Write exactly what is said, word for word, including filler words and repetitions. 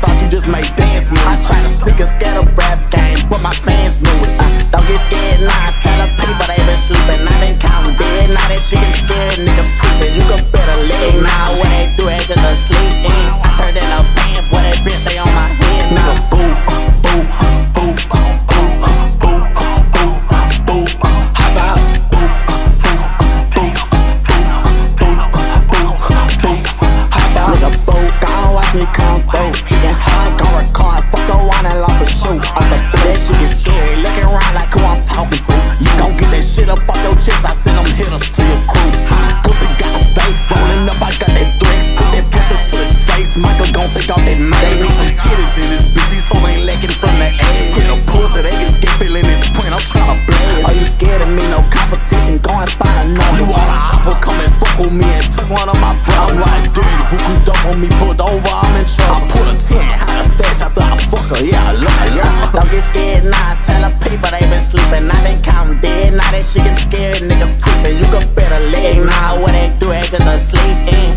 thought you just made dance moves. I tried to sneak a scatter rap game, but my fans knew it. uh, Don't get scared, nah, tell the people they been sleeping. I been counting dead, now that shit get scared, niggas creeping. You can better leg, nah, what they do, they just asleep in. I turned in a band, boy, that bitch stay on my head, nigga. Boo, boo, boo, boo, boo, boo, boo, how about boo, boo, boo, boo, boo, boo, boo, how about nigga boo, gon' watch me come through. Trickin' hard, gon' record, fuck around and lost a shoe. Off the boot, that shit get scary, looking around like who I'm talking to. You gon' get that shit up off your chest, I send them hitters to your crew. Pussy got a fake, rolling up, I got that threats. Put that pressure to his face, Michael gon' take off that mask. They need some titties in this bitch, these hoes ain't lacking from the ass. Scared of pussy, they get scared feeling this point, I'm tryna blast. Are you scared of me? No competition, go and find a no. You want a apple, come and fuck with me and touch one of my bros. I'm like, dirty, who could up on me, pulled over, I'm in trouble. I put a ten, how to stash, I thought I fuck her, yeah, I love her, yeah. Don't get scared, nah, tell the people they been sleeping. I been counting dead, now that shit get scared, niggas creeping. You can better leg, nah, what they do, they just asleep in.